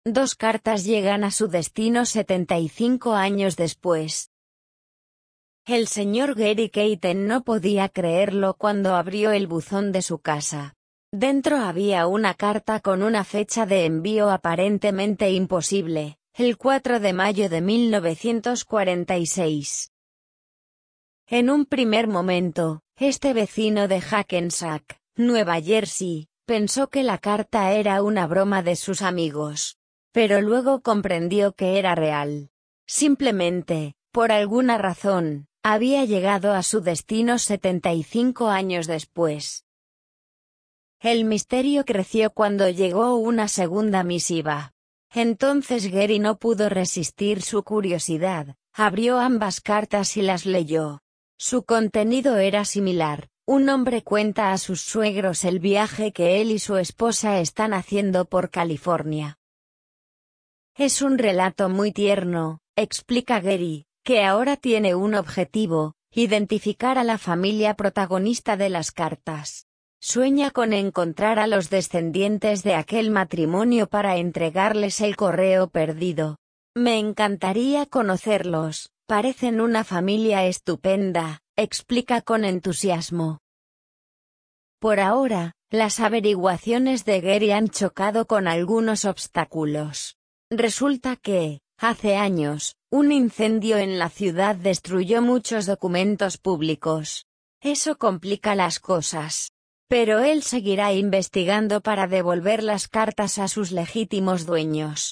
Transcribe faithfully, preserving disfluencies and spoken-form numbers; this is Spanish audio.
Dos cartas llegan a su destino setenta y cinco años después. El señor Gary Keaton no podía creerlo cuando abrió el buzón de su casa. Dentro había una carta con una fecha de envío aparentemente imposible, el cuatro de mayo de mil novecientos cuarenta y seis. En un primer momento, este vecino de Hackensack, Nueva Jersey, pensó que la carta era una broma de sus amigos. Pero luego comprendió que era real. Simplemente, por alguna razón, había llegado a su destino setenta y cinco años después. El misterio creció cuando llegó una segunda misiva. Entonces Gary no pudo resistir su curiosidad, abrió ambas cartas y las leyó. Su contenido era similar. Un hombre cuenta a sus suegros el viaje que él y su esposa están haciendo por California. Es un relato muy tierno, explica Gary, que ahora tiene un objetivo: identificar a la familia protagonista de las cartas. Sueña con encontrar a los descendientes de aquel matrimonio para entregarles el correo perdido. Me encantaría conocerlos, parecen una familia estupenda, explica con entusiasmo. Por ahora, las averiguaciones de Gary han chocado con algunos obstáculos. Resulta que, hace años, un incendio en la ciudad destruyó muchos documentos públicos. Eso complica las cosas. Pero él seguirá investigando para devolver las cartas a sus legítimos dueños.